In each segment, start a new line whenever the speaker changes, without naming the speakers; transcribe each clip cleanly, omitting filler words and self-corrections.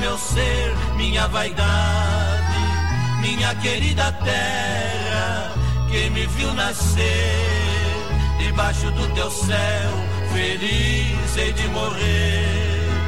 meu ser, minha vaidade, minha querida terra, que me viu nascer debaixo do teu céu, feliz hei de morrer.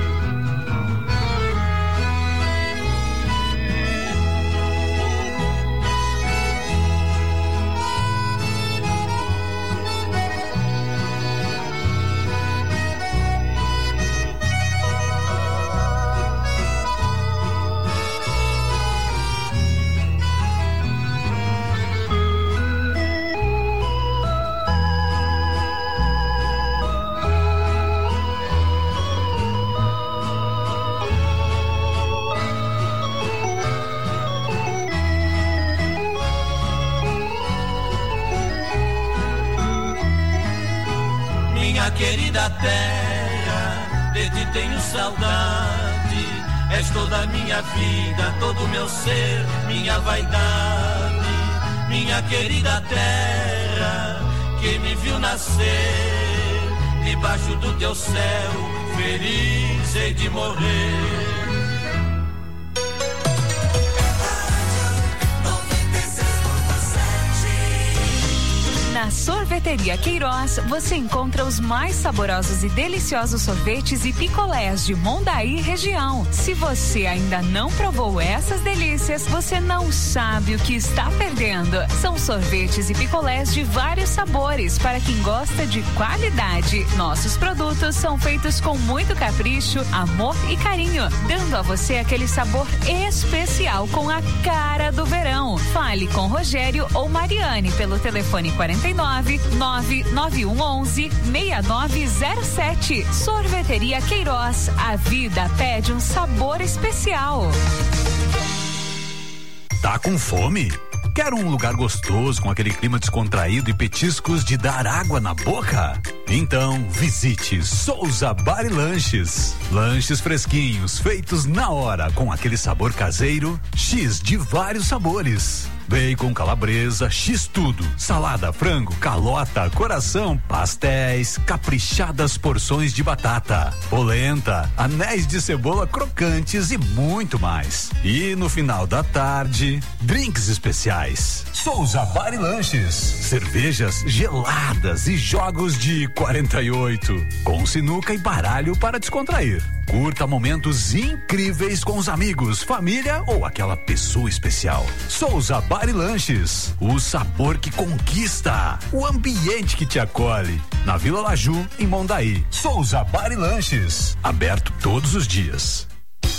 Querida terra, de ti tenho saudade, és toda a minha vida, todo o meu ser, minha vaidade, minha querida terra, que me viu nascer debaixo do teu céu, feliz hei de morrer.
Na Sorveteria Queiroz, você encontra os mais saborosos e deliciosos sorvetes e picolés de Mondaí região. Se você ainda não provou essas delícias, você não sabe o que está perdendo. São sorvetes e picolés de vários sabores para quem gosta de qualidade. Nossos produtos são feitos com muito capricho, amor e carinho, dando a você aquele sabor especial com a cara do verão. Fale com Rogério ou Mariane pelo telefone 49-9111-6907. Sorveteria Queiroz, a vida pede um sabor especial.
Tá com fome? Quer um lugar gostoso com aquele clima descontraído e petiscos de dar água na boca? Então visite Souza Bar e Lanches. Lanches fresquinhos, feitos na hora, com aquele sabor caseiro, X de vários sabores. Bacon, calabresa, X-tudo, salada, frango, calota, coração, pastéis, caprichadas porções de batata, polenta, anéis de cebola crocantes e muito mais. E no final da tarde, drinks especiais. Souza Bar e Lanches, cervejas geladas e jogos de 48, com sinuca e baralho para descontrair. Curta momentos incríveis com os amigos, família ou aquela pessoa especial. Souza Bar e Lanches, o sabor que conquista, o ambiente que te acolhe. Na Vila Laju, em Mondaí. Souza Bar e Lanches, aberto todos os dias.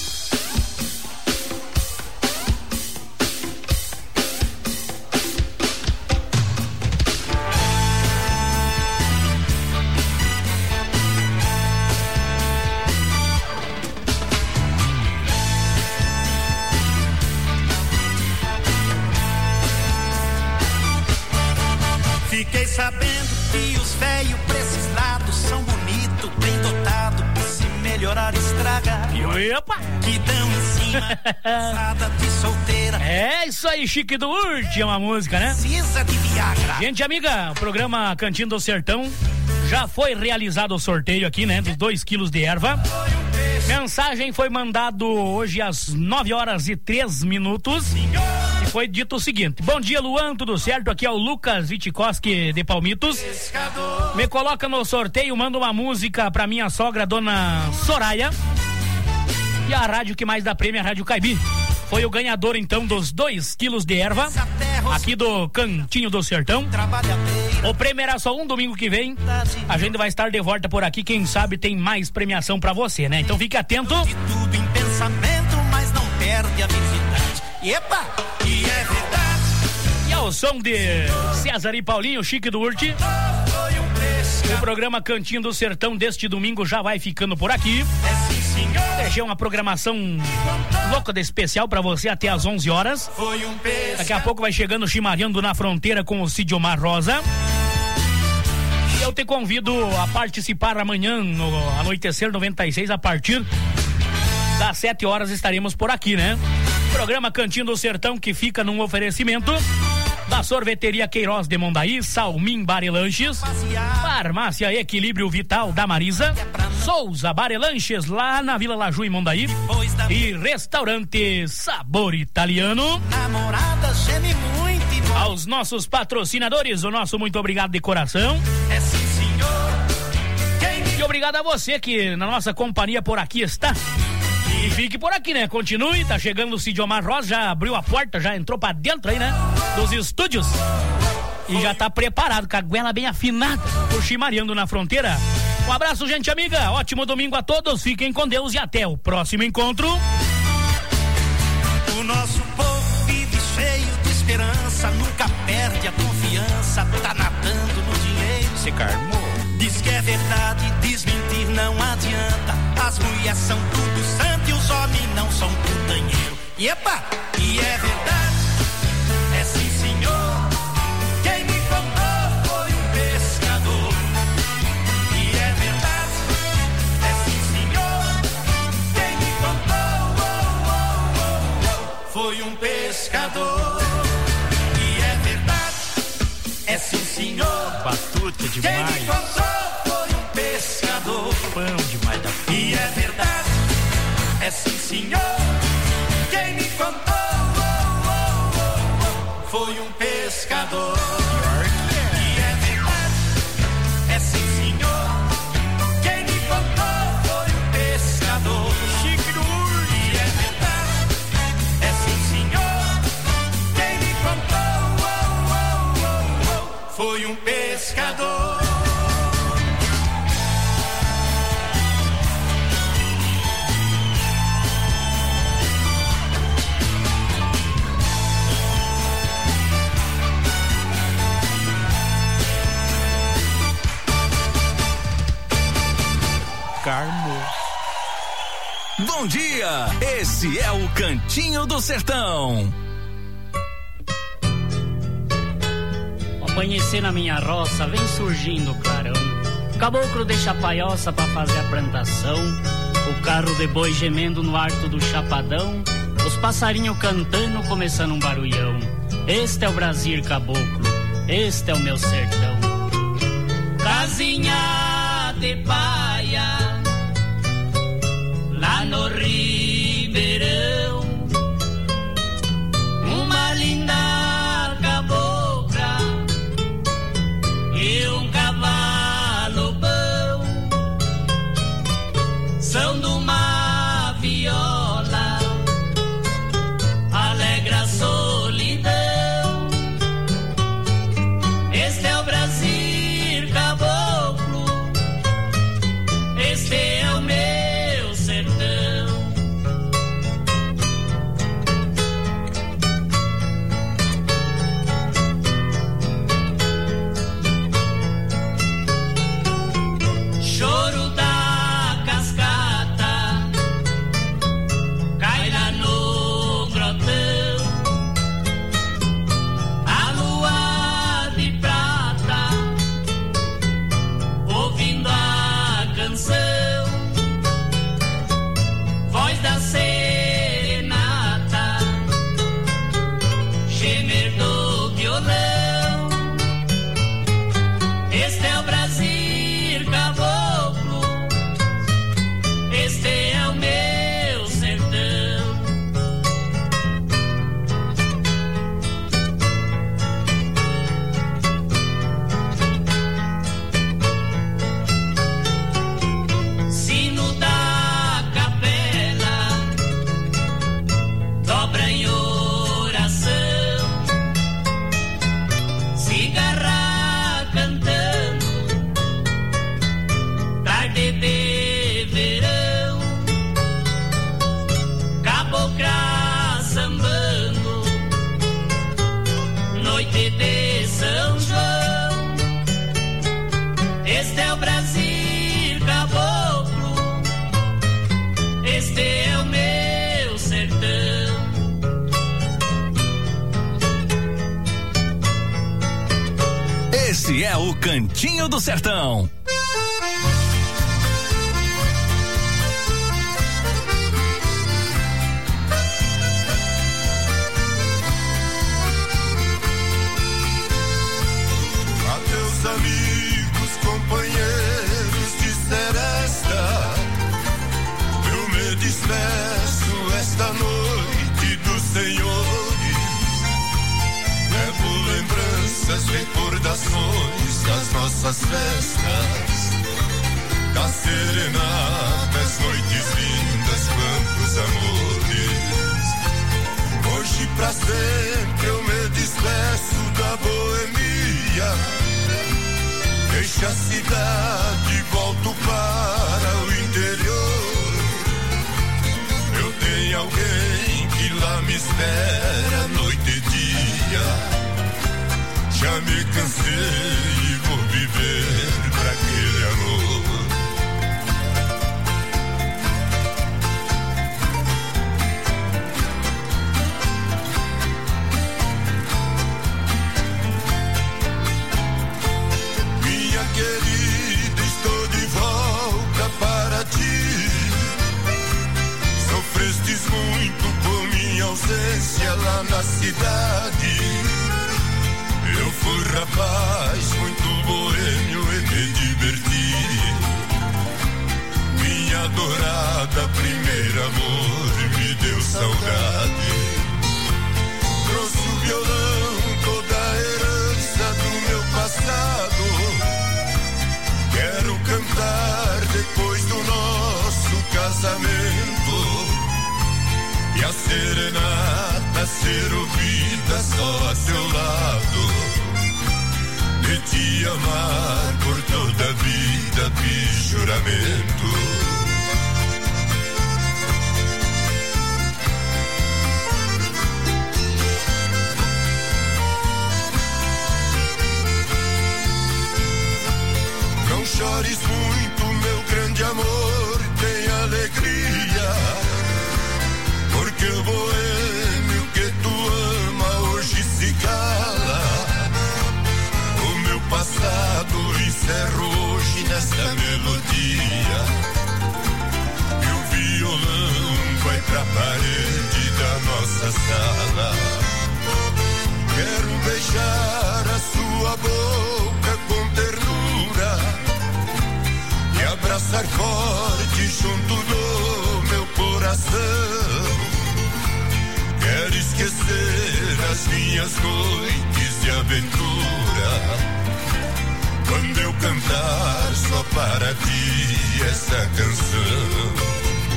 Fiquei sabendo que os velhos pra esses lados são bonitos, bem dotados, e se melhorar estraga.
Opa!
Que dão em cima, casada de solteira.
É isso aí, Chique do Urte, é uma música, né?
Precisa de Viagra.
Gente amiga, o programa Cantinho do Sertão já foi realizado o sorteio aqui, né? Dos 2 quilos de erva. Mensagem foi mandado hoje às 9h03. E foi dito o seguinte: bom dia, Luan, tudo certo? Aqui é o Lucas Vitikoski de Palmitos. Me coloca no sorteio, manda uma música pra minha sogra, dona Soraya. E a rádio que mais dá prêmio é a Rádio Caibi. Foi o ganhador então dos 2 quilos de erva aqui do Cantinho do Sertão. O prêmio era só um domingo que vem. A gente vai estar de volta por aqui, quem sabe tem mais premiação pra você, né? Então fique atento.
De tudo em pensamento, mas não perde a virgindade. Epa, e é verdade.
E ao som de César e Paulinho, Chique do Urte, o programa Cantinho do Sertão deste domingo já vai ficando por aqui. Deixei uma programação louca de especial pra você até às 11 horas. Daqui a pouco vai chegando Chimarrando na Fronteira com o Cid Omar Rosa. E eu te convido a participar amanhã no Anoitecer 96, a partir das 7 horas estaremos por aqui, né? Programa Cantinho do Sertão, que fica num oferecimento da Sorveteria Queiroz de Mondaí, Salmim Bar e Lanches, Farmácia Equilíbrio Vital da Marisa, Souza Bar e Lanches lá na Vila Laju em Mondaí e Restaurante Sabor Italiano.
Namorada geme muito.
Aos nossos patrocinadores, o nosso muito obrigado de coração.
É sim, senhor.
E obrigado a você que na nossa companhia por aqui está. E fique por aqui, né? Continue, tá chegando o Cid Omar Rosa, já abriu a porta, já entrou pra dentro aí, né? Dos estúdios. E já tá preparado, com a goela bem afinada, por chimareando na fronteira. Um abraço, gente amiga, ótimo domingo a todos, fiquem com Deus e até o próximo encontro.
O nosso povo vive cheio de esperança, nunca perde a confiança, tá nadando no dinheiro.
Se carmou.
Diz que é verdade, desmentir não adianta. As mulheres são tudo santo e os homens não são putanheiro. E epa, e é verdade, é sim senhor. Quem me contou foi um pescador. E é verdade, é sim senhor. Quem me contou foi um pescador. E é verdade, é sim senhor.
Batuta demais.
Quem me contou foi um pescador.
Pão demais da puta.
E é verdade, é sim senhor. Quem me contou foi um pescador. E é verdade, é sim senhor. Quem me contou foi um pescador. E é verdade, é sim senhor. Quem me contou foi um pescador.
Carmo.
Bom dia, esse é o Cantinho do Sertão.
Amanhecer na minha roça, vem surgindo o clarão. Caboclo deixa a paioça pra fazer a plantação. O carro de boi gemendo no arco do chapadão. Os passarinhos cantando, começando um barulhão. Este é o Brasil caboclo, este é o meu sertão. Casinha de paia lá no Ribeirão, uma linda cabocla e um cavalo bom, são de uma viola, alegra a solidão. Este é o Brasil caboclo, este é o meu sertão. Choro da cascata cai lá no grotão, a lua de prata ouvindo a canção, voz da serenata, gemer do violão. Este é o Brasil caboclo, este é o meu sertão. Sino da capela dobra em oração, cigarra cantando, tarde de verão, cabocla sambando, noite de São João. Este é o Brasil caboclo, este é o meu sertão.
Esse é o Cantinho do Sertão.
novas festas, das serenatas, noites lindas, quantos amores. Hoje pra sempre eu me despeço da boemia, deixo a cidade e volto para o interior. Eu tenho alguém que lá me espera noite e dia. Já me cansei e vou viver pra aquele amor. Minha querida, estou de volta para ti. Sofrestes muito por minha ausência lá na cidade. Eu fui rapaz muito boêmio e me diverti. Minha adorada primeiro amor me deu saudade. Trouxe o violão, toda a herança do meu passado. Quero cantar depois do nosso casamento. E a serenata ser ouvida só a seu lado. De te amar por toda a vida, fiz juramento. Não chores muito, meu grande amor, tem alegria. Porque o boêmio que tu ama hoje se cala. O meu passado encerro hoje nesta melodia. E o violão vai pra parede da nossa sala. Quero beijar a sua boca com ternura e abraçar forte junto do meu coração. Quero esquecer as minhas noites de aventura quando eu cantar só para ti essa canção.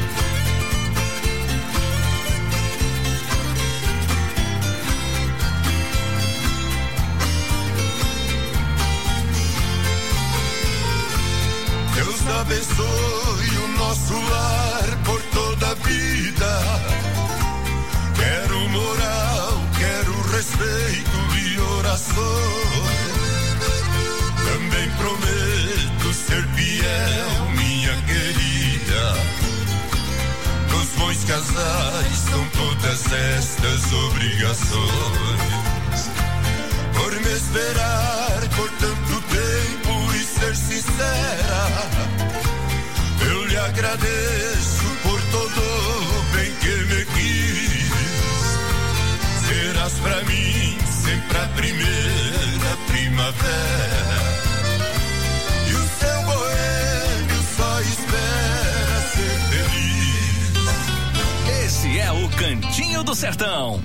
Deus abençoe o nosso lar por toda a vida. Quero moral, quero respeito e orações. Também prometo ser fiel, minha querida. Nos bons casais são todas estas obrigações. Por me esperar por tanto tempo e ser sincera, eu lhe agradeço por todo o bem que me quis. Serás pra mim sempre a primeira primavera. E o seu boêmio só espera ser feliz.
Esse é o Cantinho do Sertão.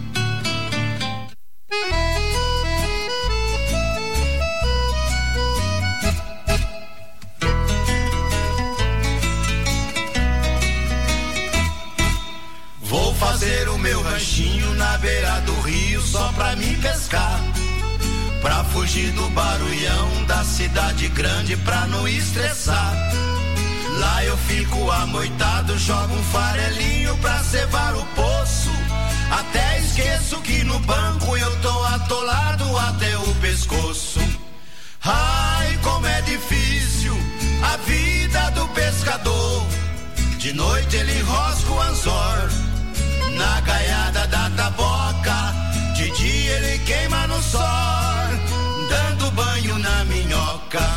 Fazer o meu ranchinho na beira do rio só pra me pescar, pra fugir do barulhão da cidade grande, pra não estressar. Lá eu fico amoitado, jogo um farelinho pra cevar o poço. Até esqueço que no banco eu tô atolado até o pescoço. Ai, como é difícil a vida do pescador. De noite ele enrosca o anzor na gaiada da taboca, de dia ele queima no sol, dando banho na minhoca.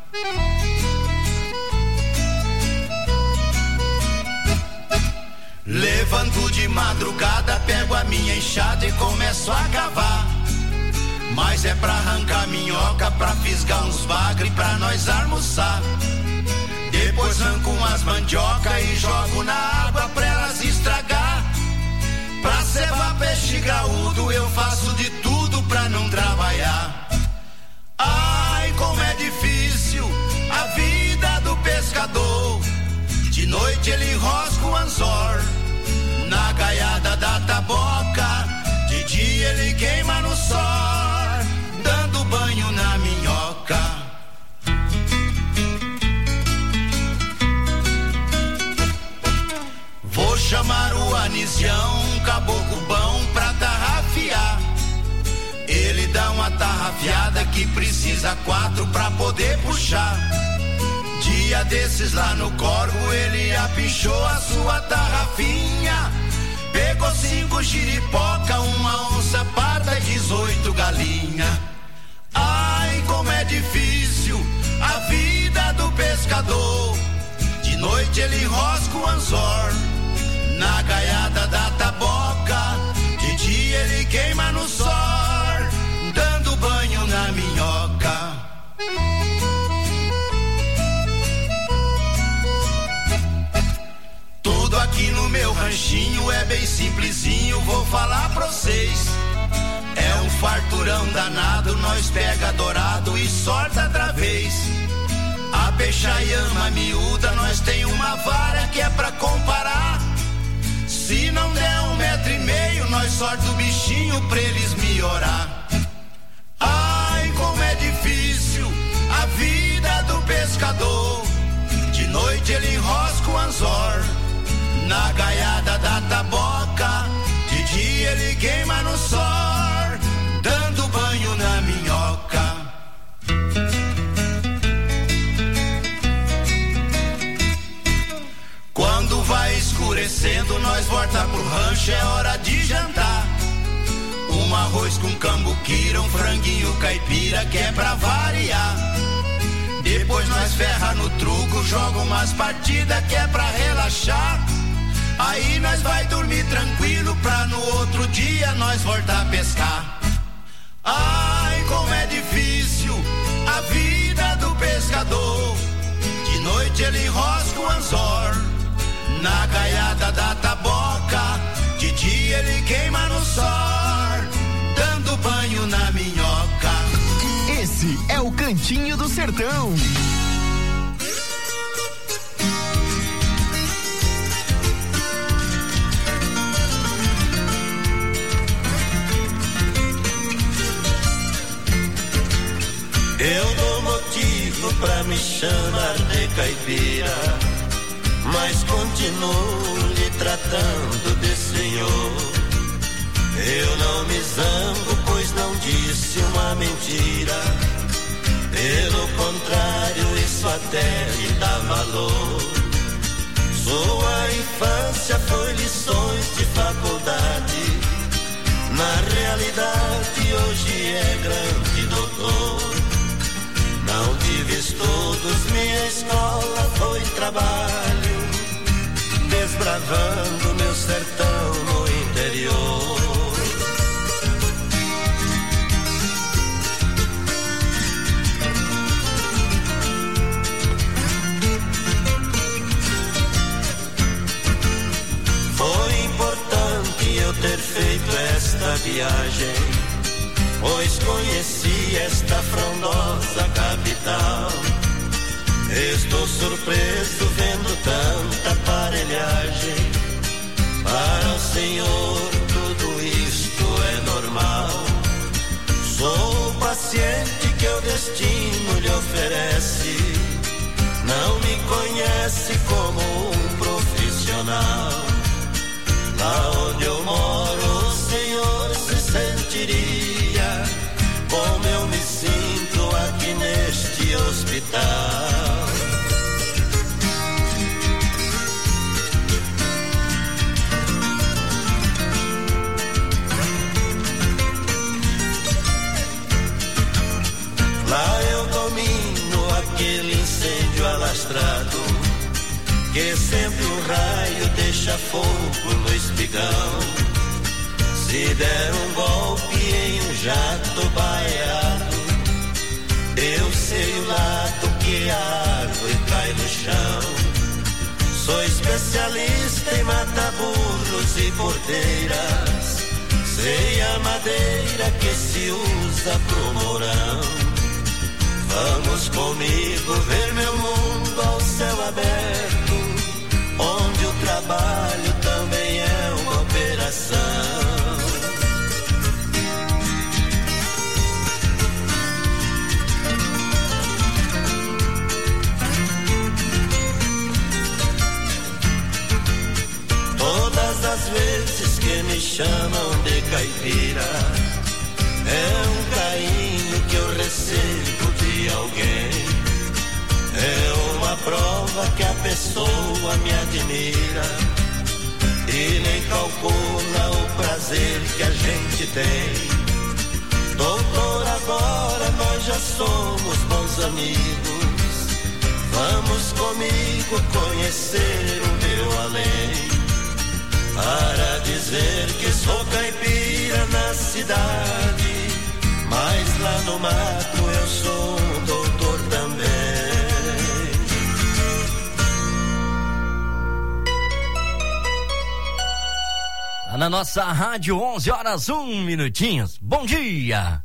Levanto de madrugada, pego a minha enxada e começo a cavar. Mas é pra arrancar minhoca, pra fisgar uns bagre, pra nós almoçar. Depois arranco umas mandioca e jogo na água pra elas estragar. Pra cevar peixe graúdo eu faço de tudo pra não trabalhar. Ai, como é difícil
pescador, de noite ele rosca o anzor na gaiada da taboca, de dia ele queima no sol, dando banho na minhoca. Vou chamar o Anisião, um caboclo bom pra tarrafiar. Ele dá uma tarrafiada que precisa 4 pra poder puxar. Dia desses lá no Corvo ele apinchou a sua tarrafinha. Pegou 5 giripoca, uma onça parda e 18 galinha. Ai, como é difícil a vida do pescador. De noite ele rosca o anzor na gaiada da taboca, de dia ele queima no sol, dando banho na minhoca. Tudo aqui no meu ranchinho é bem simplesinho, vou falar pra vocês. É um farturão danado, nós pega dourado e sorta outra vez. A peixaiama miúda, nós tem uma vara que é pra comparar. Se não der 1,5 metro, nós sorta o bichinho pra eles melhorar. Ai, como é difícil a vida do pescador. De noite ele enrosca o anzor na gaiada da taboca, de dia ele queima no sol, dando banho na minhoca. Quando vai escurecendo, nós volta pro rancho, é hora de jantar. Um arroz com cambuquira, um franguinho caipira, que é pra variar. Depois nós ferra no truco, joga umas partidas, que é pra relaxar. Aí nós vai dormir tranquilo, pra no outro dia nós voltar a pescar. Ai, como é difícil a vida do pescador. De noite ele enrosca o anzor na gaiada da taboca, de dia ele queima no sol, dando banho na minhoca.
Esse é o Cantinho do Sertão.
Eu dou motivo pra me chamar de caipira, mas continuo lhe tratando de senhor. Eu não me zango, pois não disse uma mentira. Pelo contrário, isso até me dá valor. Sua infância foi lições de faculdade. Na realidade, hoje é grande doutor. Não tive estudos, minha escola foi trabalho, desbravando meu sertão no interior. Foi importante eu ter feito esta viagem, pois conheci esta frondosa capital. Estou surpreso vendo tanta aparelhagem. Para o Senhor tudo isto é normal. Sou paciente que o destino lhe oferece. Não me conhece como um profissional. Lá onde eu moro o Senhor se sentiria como eu me sinto aqui neste hospital. Lá eu domino aquele incêndio alastrado, que sempre um raio deixa fogo no espigão. Se der um golpe em um jato baiado, eu sei o lado que a árvore cai no chão. Sou especialista em matar burros e porteiras. Sei a madeira que se usa pro morão. Vamos comigo ver meu mundo ao céu aberto, onde o trabalho também é uma operação. Todas as vezes que me chamam de caipira, é um carinho que eu recebo de alguém. É uma prova que a pessoa me admira e nem calcula o prazer que a gente tem. Doutor, agora nós já somos bons amigos. Vamos comigo conhecer o meu além, para dizer que sou caipira na cidade, mas lá no mato eu sou um doutor também.
Na nossa rádio, 11h01. Bom dia!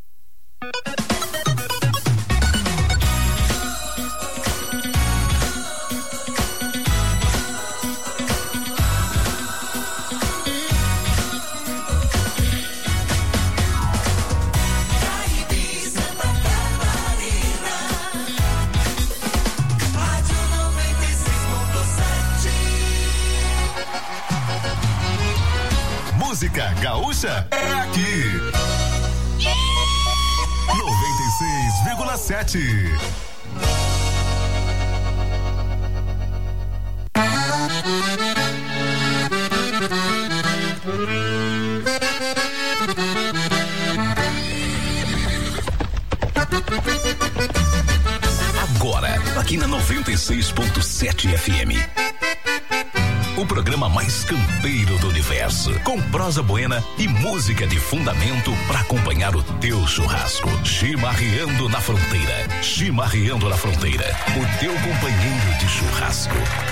Música gaúcha é aqui. 96,7.
Agora, aqui na 96,7 FM. O programa mais campeiro do universo, com prosa buena e música de fundamento para acompanhar o teu churrasco. Chimarreando na Fronteira. Chimarreando na Fronteira, o teu companheiro de churrasco.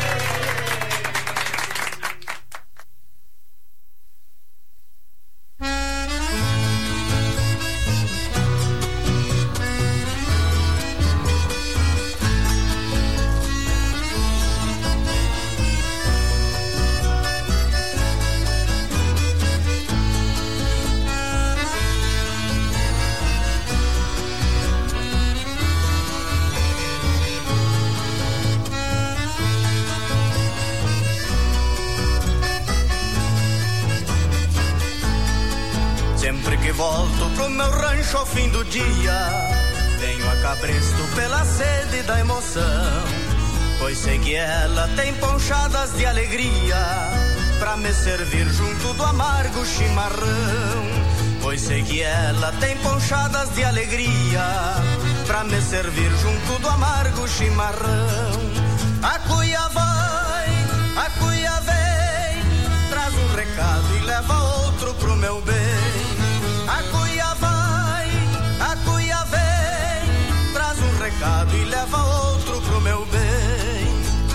Ao fim do dia, venho a cabresto pela sede da emoção, pois sei que ela tem ponchadas de alegria pra me servir junto do amargo chimarrão. Pois sei que ela tem ponchadas de alegria pra me servir junto do amargo chimarrão. A cuia vai, a cuia vem, traz um recado e leva outro pro meu bem. A cuia vai, a cuia vem, traz um recado e leva outro pro meu bem.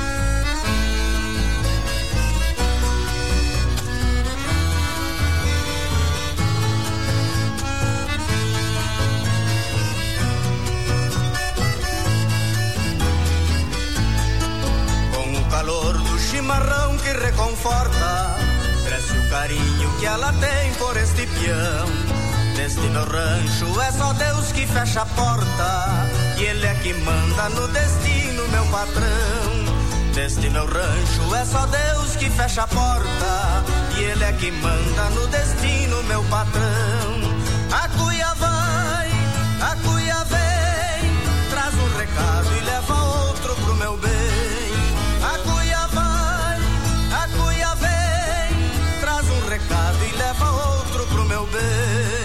Com o calor do chimarrão que reconforta, cresce o carinho que ela tem por este peão. Neste meu rancho é só Deus que fecha a porta, e Ele é que manda no destino, meu patrão. Neste meu rancho é só Deus que fecha a porta, e Ele é que manda no destino, meu patrão. A cuia vai, a cuia vem, traz um recado e leva outro pro meu bem. A cuia vai, a cuia vem, traz um recado e leva outro pro meu bem.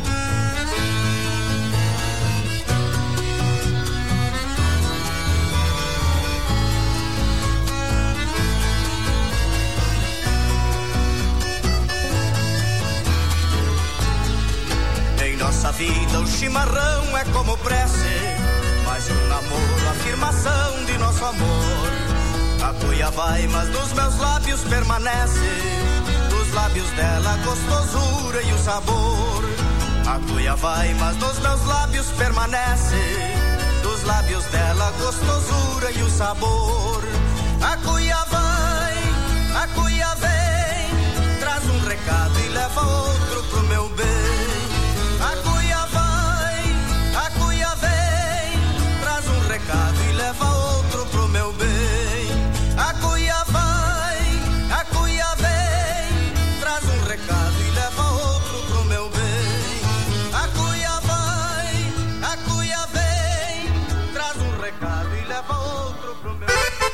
Nossa vida, o chimarrão é como prece, mais que um namoro, afirmação de nosso amor. A cuia vai, mas nos meus lábios permanece, dos lábios dela a gostosura e o sabor. A cuia vai, mas nos meus lábios permanece, dos
lábios dela, gostosura e o sabor. A cuia vai, a cuia vem, traz um recado e leva outro pro meu bem. A cuia vai, a cuia vem, traz um recado e leva outro pro meu bem. A cuia vai, a cuia vem, traz um recado e leva outro pro meu bem. A cuia vai, a cuia vem, traz um recado e leva outro pro meu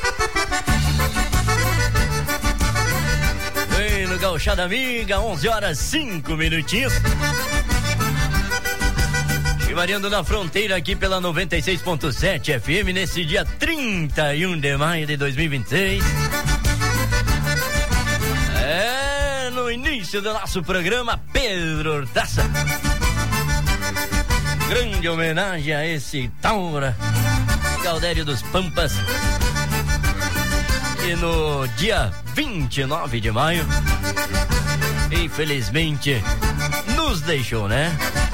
bem.
Vem no Gauchada Amiga, 11 horas 5 minutinhos. Variando na fronteira aqui pela 96.7 FM nesse dia 31 de maio de 2026. É, no início do nosso programa, Pedro Hortaça. Grande homenagem a esse Taura, Galdério dos Pampas, que no dia 29 de maio, infelizmente, nos deixou, né?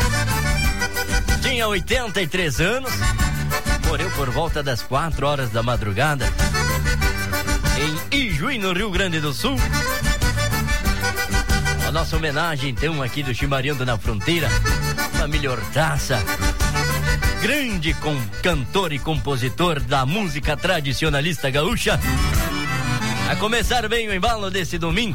Tinha 83 anos, morreu por volta das 4 horas da madrugada, em Ijuí, no Rio Grande do Sul. A nossa homenagem, então, aqui do Chimarrando na Fronteira, família Hortaça, grande cantor e compositor da música tradicionalista gaúcha. A começar bem o embalo desse domingo.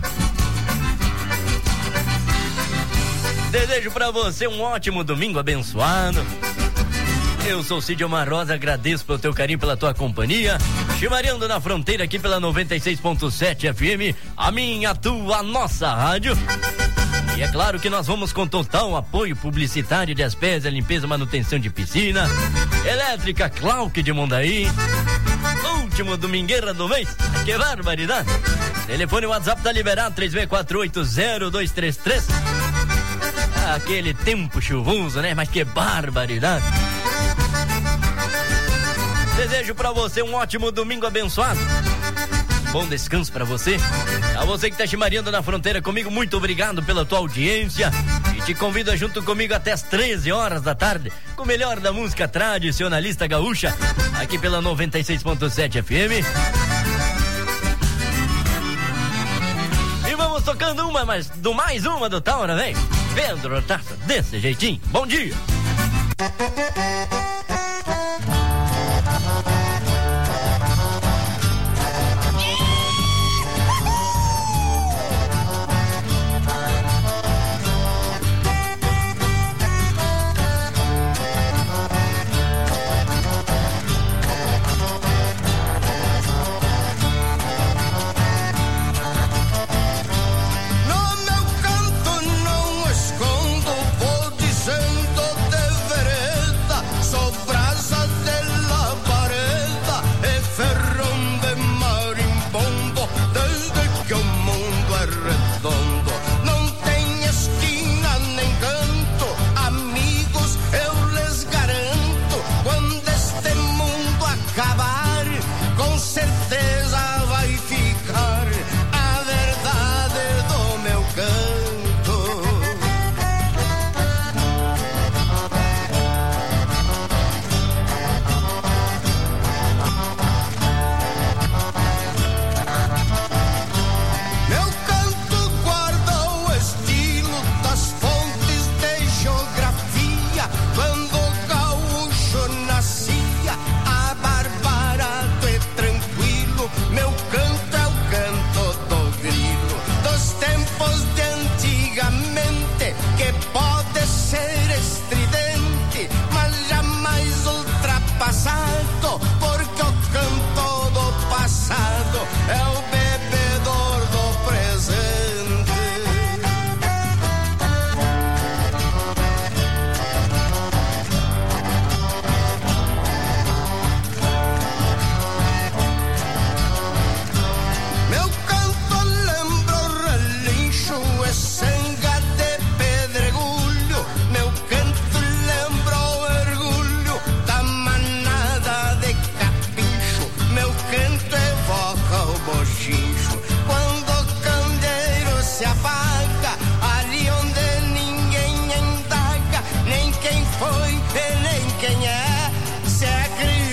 Desejo pra você um ótimo domingo abençoado. Eu sou Cid Omar Rosa, agradeço pelo teu carinho, pela tua companhia. Chimarrando na Fronteira aqui pela 96.7 FM, a minha, a tua, a nossa rádio. E é claro que nós vamos com total apoio publicitário de Aspésia, limpeza e manutenção de piscina, Elétrica Clark de Mondaí. Último domingueira do mês, que barbaridade. Telefone WhatsApp tá liberado, 36480233. Aquele tempo chuvoso, né? Mas que barbaridade. Desejo pra você um ótimo domingo abençoado. Bom descanso pra você. A você que tá chimarrando na fronteira comigo, muito obrigado pela tua audiência. E te convido a junto comigo até as 13 horas da tarde, com o melhor da música tradicionalista gaúcha, aqui pela 96.7 FM. E vamos tocando mais uma do Taura, vem. Pedro Hortaça, desse jeitinho. Bom dia.
Foi, nem quem é, se acredita.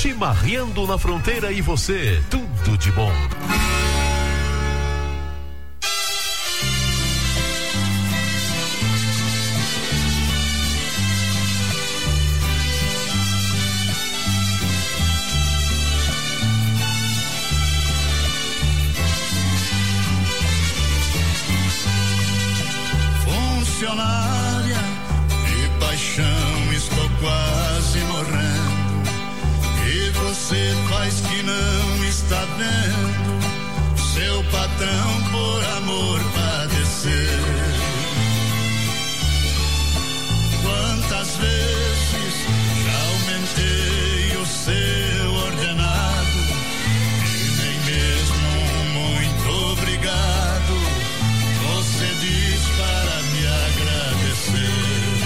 Chimarreando na Fronteira e você, tudo de bom.
Funcionária de paixão, estou quase morrendo. E você faz que não está vendo seu patrão por amor padecer. Quantas vezes já aumentei o seu ordenado e nem mesmo muito obrigado você diz para me agradecer.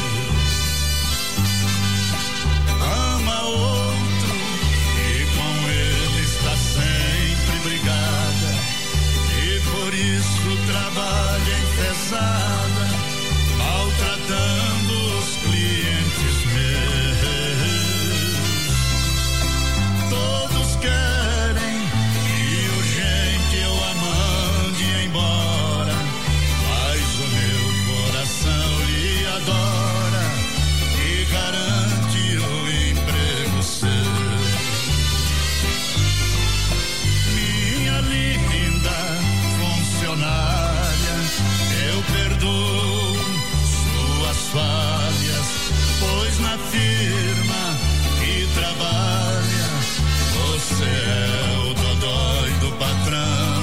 Ama outro e com ele está sempre brigada, e por isso trabalha enfesada, maltratando os clientes meus. Todos querem que urgente eu a mande embora, mas o meu coração lhe adora e garante o emprego seu. Minha linda funcionária, eu perdoo suas falhas, pois na firma que trabalha você é o dodói do patrão.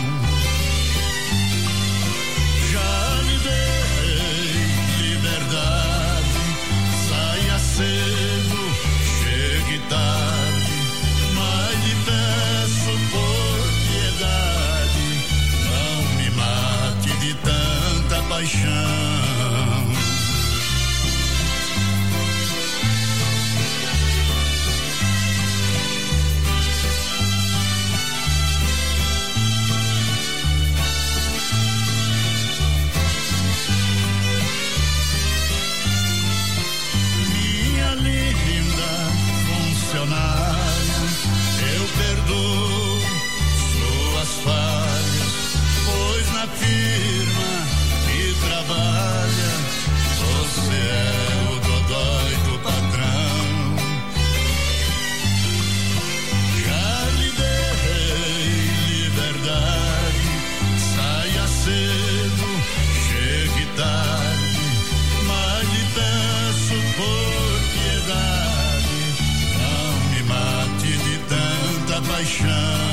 Já lhe dei liberdade, saia cedo, chegue tarde, mas lhe peço por piedade, não me mate de tanta paixão. Minha linda funcionária, eu perdoo suas falhas, pois na firma que trabalha você é o dodói do patrão. Já lhe dei liberdade, saia cedo, chegue tarde, mas lhe peço por piedade, não me mate de tanta paixão.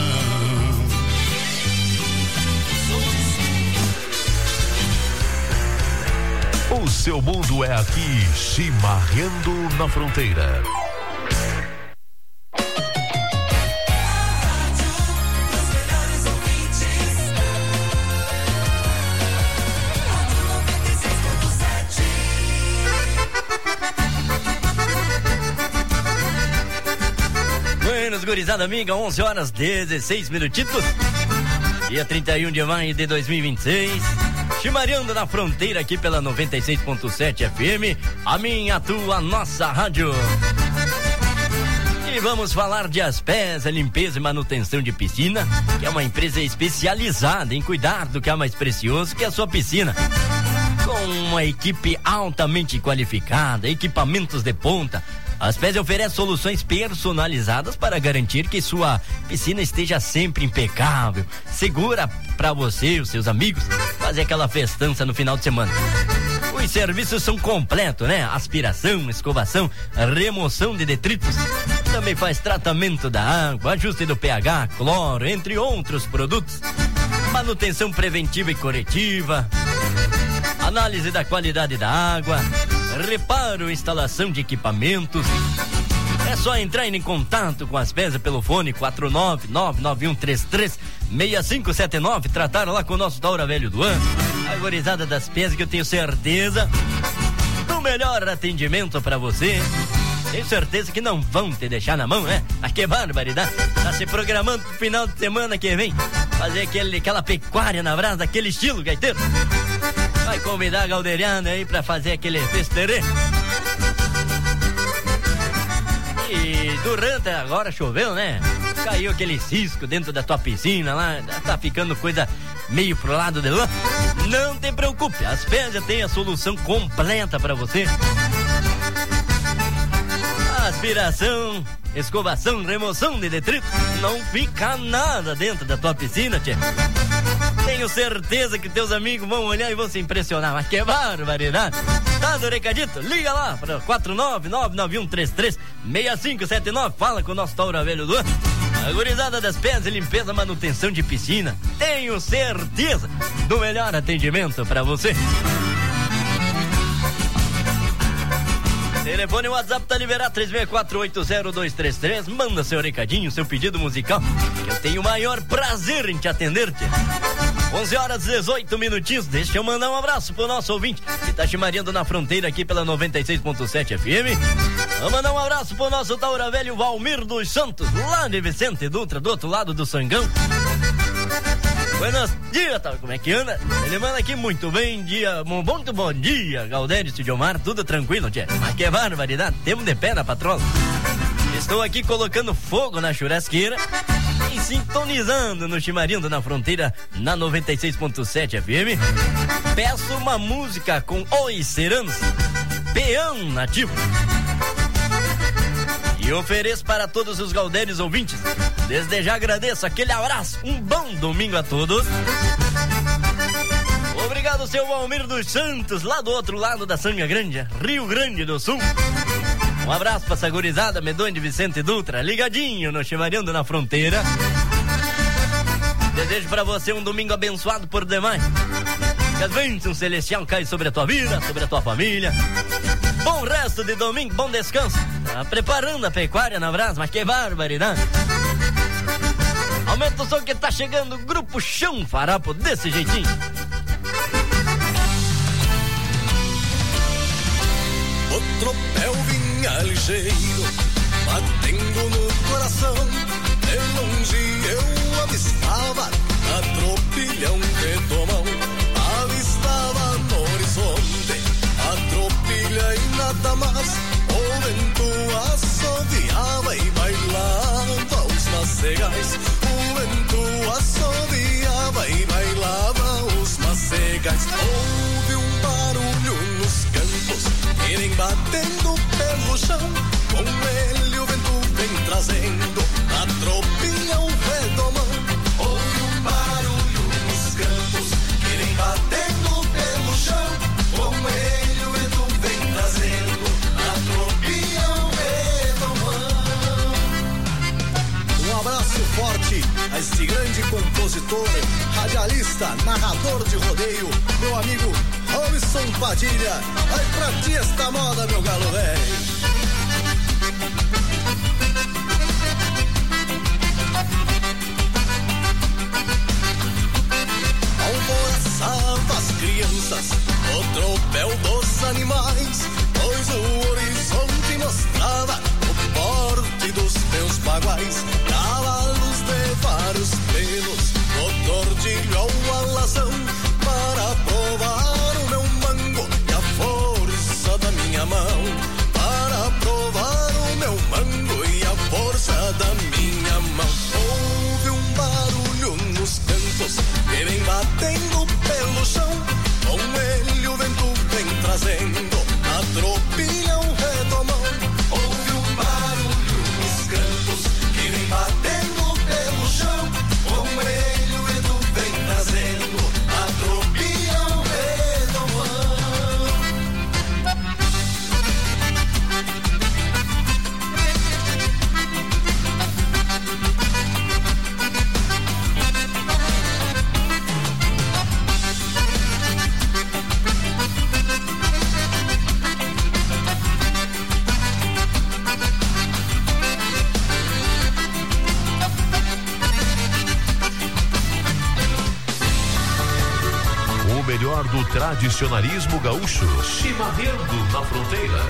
O seu mundo é aqui, Chimarreando na Fronteira.
Buenos, gurizada amiga, 11 horas 16 minutitos. Dia 31 de maio de 2026. Chimarreando na Fronteira aqui pela 96.7 FM. A minha, a tua, a nossa rádio. E vamos falar de Aspesa, limpeza e manutenção de piscina, que é uma empresa especializada em cuidar do que é mais precioso, que é a sua piscina. Com uma equipe altamente qualificada, equipamentos de ponta, a Aspesa oferece soluções personalizadas para garantir que sua piscina esteja sempre impecável, segura para você e os seus amigos fazer aquela festança no final de semana. Os serviços são completos, né? Aspiração, escovação, remoção de detritos. Também faz tratamento da água, ajuste do pH, cloro, entre outros produtos. Manutenção preventiva e corretiva. Análise da qualidade da água. Reparo e instalação de equipamentos. É só entrar em contato com a Aspesa pelo fone 49991336579. Trataram lá com o nosso Taura Velho do Ano. A gurizada das Aspesa, que eu tenho certeza do melhor atendimento pra você. Tenho certeza que não vão te deixar na mão, né? Ah, que barbaridade. Tá se programando pro final de semana que vem fazer aquela pecuária na brasa, daquele estilo, gaiteiro. Vai convidar a Galderiana aí pra fazer aquele festerê. E Durante, agora choveu, né? Caiu aquele cisco dentro da tua piscina lá, tá ficando coisa meio pro lado de lá. Não te preocupe, as Pésia tem a solução completa pra você. Aspiração, escovação, remoção de detrito, não fica nada dentro da tua piscina, tchê. Tenho certeza que teus amigos vão olhar e vão se impressionar, mas que barbaridade. Tá do recadito? Liga lá para 49991336579. Fala com o nosso Taura Velho do ano. A gurizada das Pésias, limpeza, manutenção de piscina. Tenho certeza do melhor atendimento para você. Telefone e WhatsApp tá liberado, 36480233. Manda seu recadinho, seu pedido musical, que eu tenho o maior prazer em te atender-te. 11h18. Deixa eu mandar um abraço pro nosso ouvinte que tá chimareando na fronteira aqui pela 96.7 FM. Vou mandar um abraço pro nosso Taura Velho Valmir dos Santos, lá de Vicente Dutra, do outro lado do Sangão. Buenos dias, Taura, como é que anda? Ele manda aqui muito bem, muito bom dia, Galdério e Diomar, tudo tranquilo, tchê. Mas que barbaridade, temos de pé na patrola. Estou aqui colocando fogo na churrasqueira e sintonizando no Chimarindo na Fronteira na 96.7 FM. Peço uma música com Os Seranos, Peão Nativo. E ofereço para todos os Galdérios ouvintes. Desde já agradeço, aquele abraço, um bom domingo a todos. Obrigado, seu Valmir dos Santos, lá do outro lado da Sanga Grande, Rio Grande do Sul. Um abraço pra essa gurizada medonha de Vicente Dutra, ligadinho no Chimareando na Fronteira. Desejo pra você um domingo abençoado por demais. Que as bênçãos celestial caem sobre a tua vida, sobre a tua família. Bom resto de domingo, bom descanso. Tá preparando a pecuária na brasa, mas que barbaridade. Aumenta o som que tá chegando, Grupo Chão Farapo, desse jeitinho.
O tropel vinha ligeiro, batendo no coração. De longe eu avistava a tropilhão retomão. Avistava no horizonte a tropilha e nada mais. O vento assoviava e bailava os macegais. O vento assoviava e bailava os macegais. Houve um barulho nos campos, e vem batendo pelo chão. Com ele o vento vem trazendo a tropilha o redomão. Houve um barulho nos campos, que vem batendo pelo chão. Com ele o vento vem trazendo a tropilha o redomão. Um abraço forte a este grande compositor, radialista, narrador de rodeio, meu amigo Robson Padilha. Vai pra ti esta moda, meu galo velho. Alvoraçava as crianças, o tropel dos animais, pois o horizonte mostrava o porte dos meus baguais. Cavalos de vários pelos, o tordilho ao alazão, para provar o meu mango e a força da minha mão. Para provar o meu mango e a força da minha mão. Houve um barulho nos campos, que vem batendo pelo chão. Com ele o vento vem trazendo a tropilha o redomão. Houve um barulho nos campos, que vem batendo pelo chão. Com ele o vento vem trazendo a tropilha o redomão.
O melhor do tradicionalismo gaúcho, Chimarrando na Fronteira.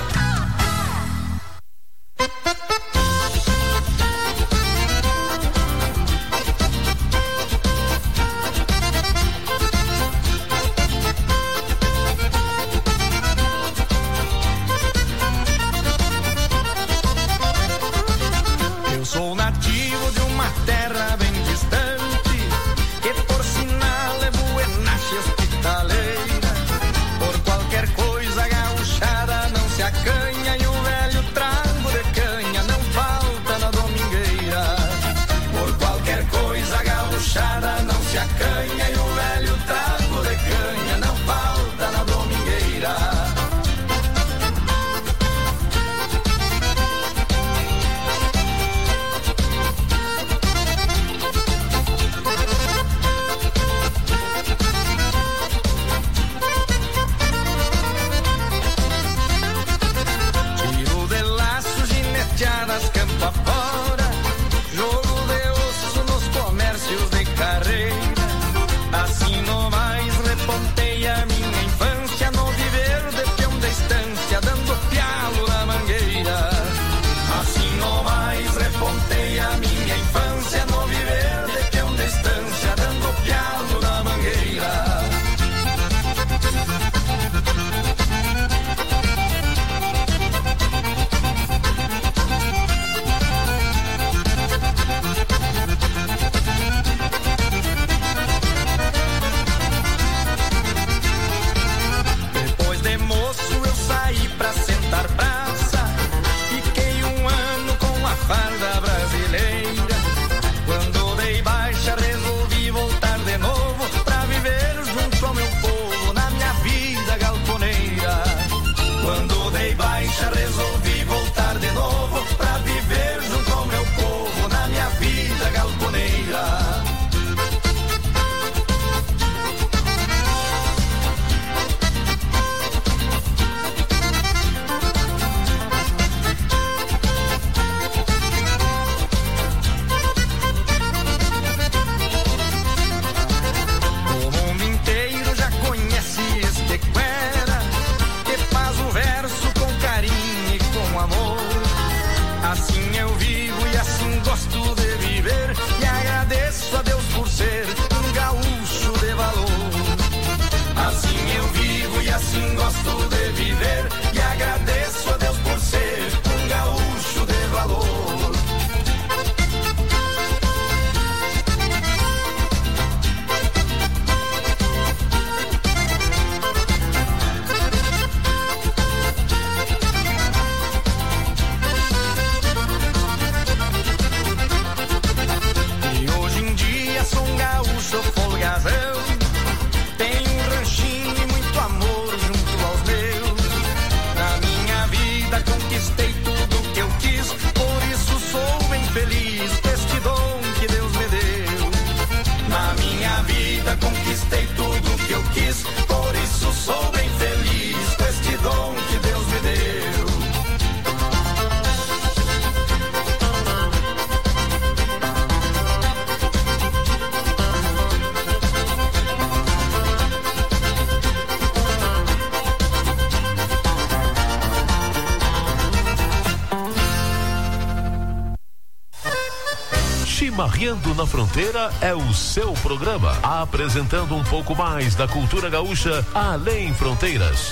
Chimarreando na Fronteira é o seu programa, apresentando um pouco mais da cultura gaúcha além fronteiras.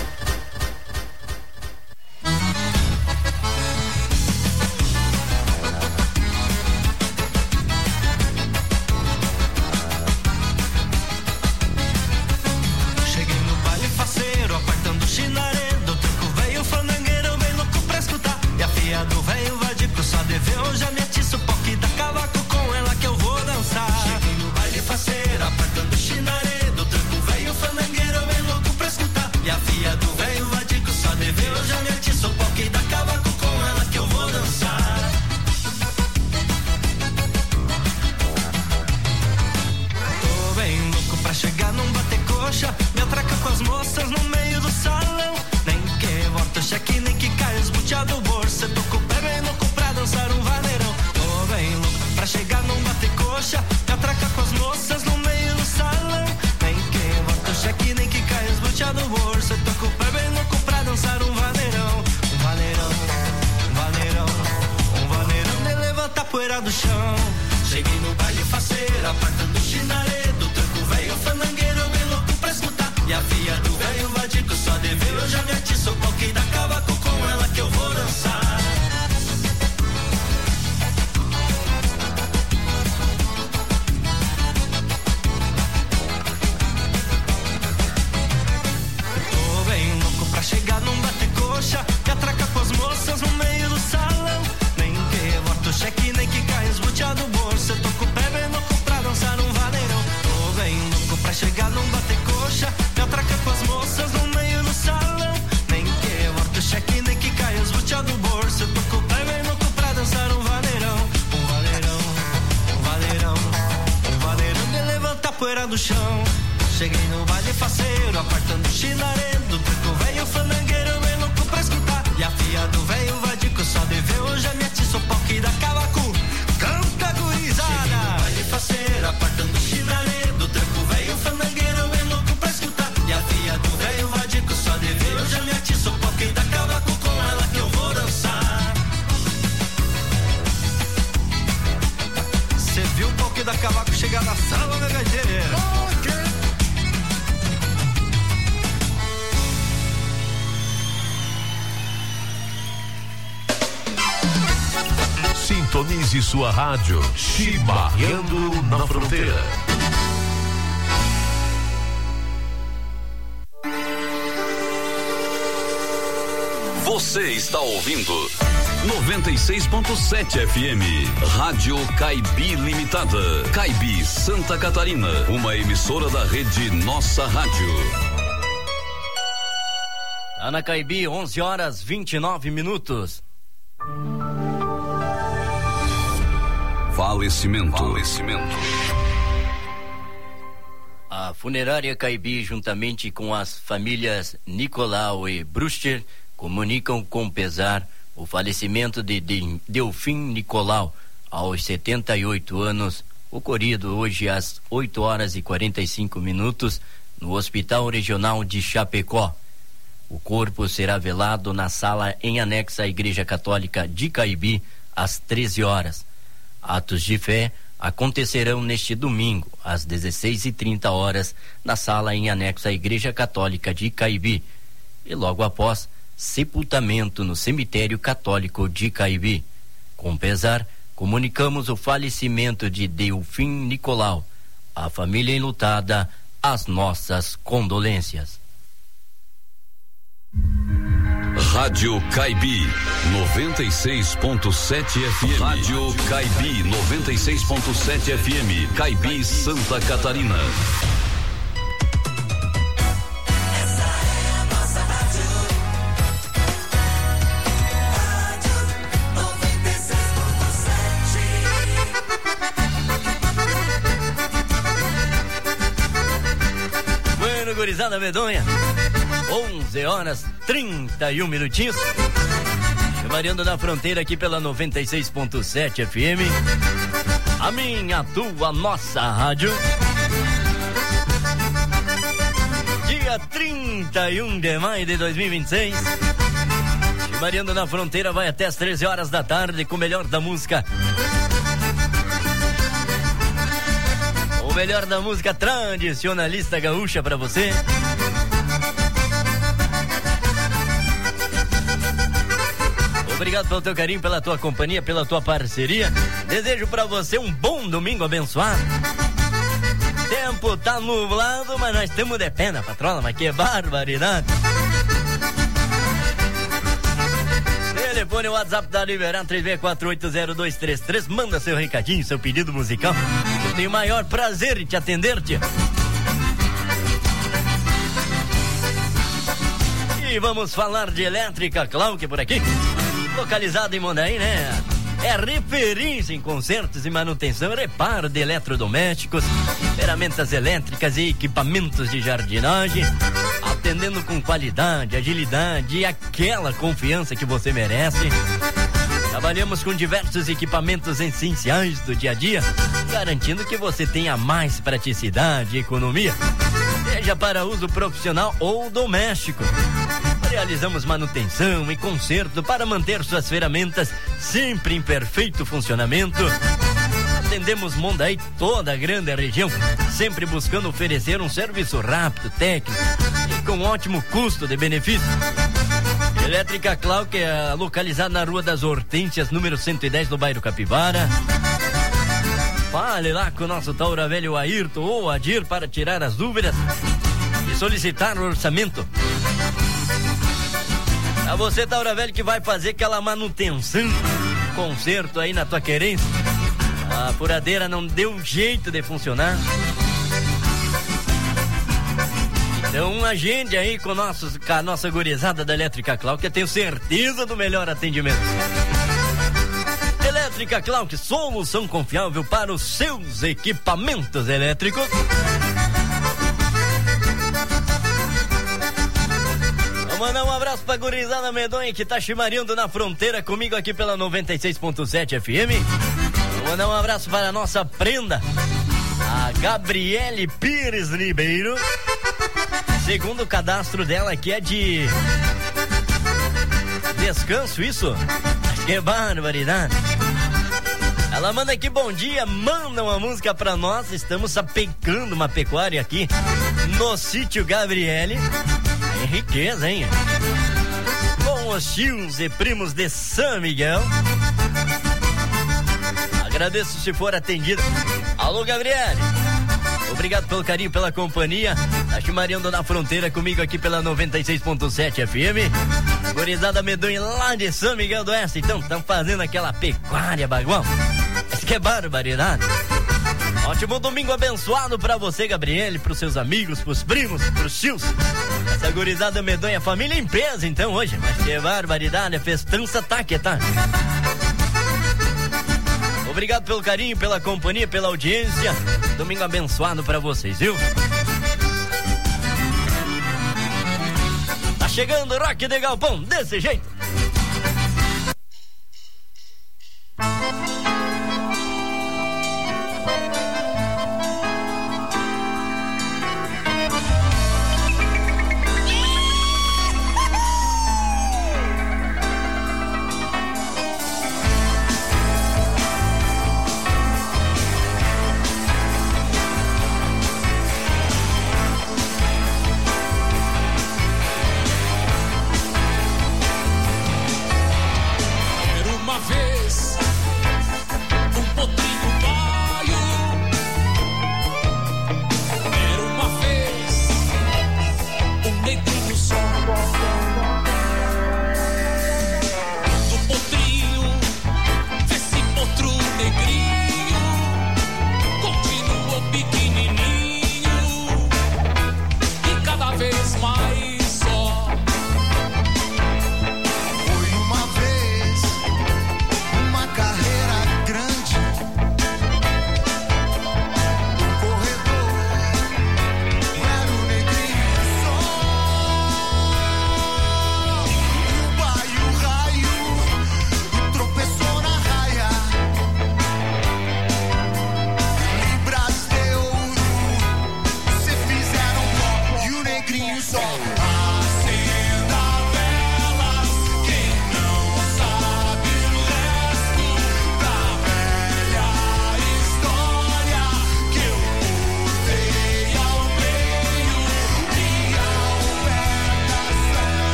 Sintonize sua rádio, Chimarreando na Fronteira.
Você está ouvindo 96.7 FM, Rádio Caibi Limitada, Caibi, Santa Catarina, uma emissora da rede Nossa Rádio.
Tá na Caibi, 11h29.
Falecimento.
A funerária Caibi, juntamente com as famílias Nicolau e Bruster, comunicam com pesar o falecimento de Delfim Nicolau, aos 78 anos, ocorrido hoje às 8h45, no Hospital Regional de Chapecó. O corpo será velado na sala em anexo à Igreja Católica de Caibi, às 13 horas. Atos de fé acontecerão neste domingo, às 16h30, na sala em anexo à Igreja Católica de Caibi. E logo após, sepultamento no Cemitério Católico de Caibi. Com pesar, comunicamos o falecimento de Delfim Nicolau. A família enlutada, as nossas condolências.
Rádio Caibi 96.7 FM. Rádio Caibi 96.7 FM. Caibi, Santa Catarina.
Essa é a nossa rádio. Rádio
96.7. Bueno, gurizada medonha. 11h31. Variando na Fronteira aqui pela 96.7 FM. A minha, tua, nossa rádio. Dia 31 de maio de 2026. Variando na Fronteira vai até as 13 horas da tarde com o melhor da música melhor da música tradicionalista gaúcha pra você. Obrigado pelo teu carinho, pela tua companhia, pela tua parceria. Desejo pra você um bom domingo abençoado. Tempo tá nublado, mas nós estamos de pé na patrola, mas que barbaridade. Telefone, WhatsApp tá liberado, 36480233. Manda seu recadinho, seu pedido musical. Eu tenho o maior prazer em te atender-te. E vamos falar de Elétrica Clark por aqui. Localizado em Mondaí, né? É referência em consertos e manutenção, reparo de eletrodomésticos, ferramentas elétricas e equipamentos de jardinagem, atendendo com qualidade, agilidade e aquela confiança que você merece. Trabalhamos com diversos equipamentos essenciais do dia a dia, garantindo que você tenha mais praticidade e economia, seja para uso profissional ou doméstico. Realizamos manutenção e conserto para manter suas ferramentas sempre em perfeito funcionamento. Atendemos Mondaí, toda a grande região, sempre buscando oferecer um serviço rápido, técnico e com ótimo custo de benefício. Elétrica Clark é localizada na Rua das Hortênsias, número 110, no bairro Capivara. Fale lá com o nosso Taura Velho Ayrton ou Adir para tirar as dúvidas e solicitar o orçamento. A você, Taura Velho, que vai fazer aquela manutenção, conserto aí na tua querência. A furadeira não deu jeito de funcionar. Então agende aí com a nossa gurizada da Elétrica Clark, que eu tenho certeza do melhor atendimento. Elétrica Clark, solução confiável para os seus equipamentos elétricos. Vou mandar um abraço pra gurizada medonha que tá chimareando na fronteira comigo aqui pela 96.7 FM. Vou mandar um abraço para a nossa prenda, a Gabriele Pires Ribeiro. Segundo o cadastro dela aqui é de descanso, isso? Mas que barbaridade. Ela manda aqui bom dia, manda uma música pra nós. Estamos sapecando uma pecuária aqui no sítio Gabriele. É riqueza, hein? Com os tios e primos de São Miguel. Agradeço se for atendido. Alô, Gabriele. Obrigado pelo carinho, pela companhia. Tá chimareando na fronteira comigo aqui pela 96.7 FM. Gurizada medonha lá de São Miguel do Oeste. Então, estão fazendo aquela pecuária bagual. Isso que é barbaridade. Ótimo domingo abençoado pra você, Gabriele, pros seus amigos, pros primos, pros tios. Essa gurizada medonha, família em peso, então, hoje. Mas que barbaridade, a festança tá que tá. Obrigado pelo carinho, pela companhia, pela audiência. Domingo abençoado pra vocês, viu? Tá chegando o Rock de Galpão, desse jeito.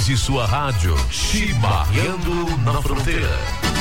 Sintonize sua rádio. Chimarreando na Fronteira.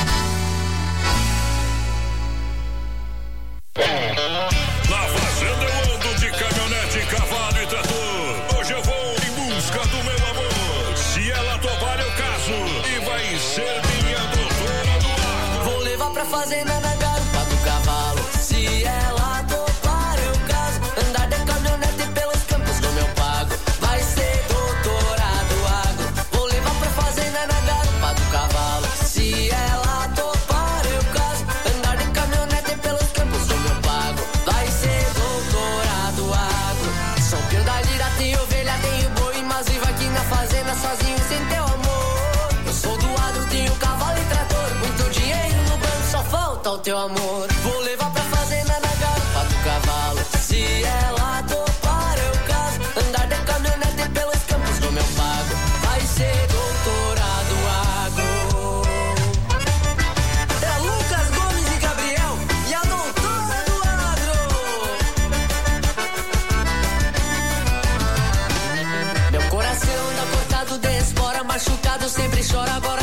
Na fazenda eu ando de caminhonete, cavalo e trator. Hoje eu vou em busca do meu amor. Se ela topar eu caso e vai ser minha doutora do ar.
Vou levar pra fazenda na garupa do cavalo. Se ela topar eu caso. Andar de caminhonete pelos campos do meu pago. Vai ser doutorado agro. Vou levar pra fazenda na garupa do cavalo. Se ela topar eu caso. Andar de caminhonete pelos campos do meu pago. Vai ser doutorado agro. São Pio da Lira, tem ovelha, tem boi, mas vivo aqui na fazenda sozinho sem teu amor. Eu sou do agro, tenho cavalo e trator. Muito dinheiro no banco, só falta o teu amor. Vou levar pra fazenda na garupa do cavalo. Se ela topar eu caso. Andar de caminhonete pelos campos do meu pago. Vai ser doutorado agro. É Lucas Gomes e Gabriel e a doutora do agro. Meu coração anda cortado de espora, machucado sempre chora agora.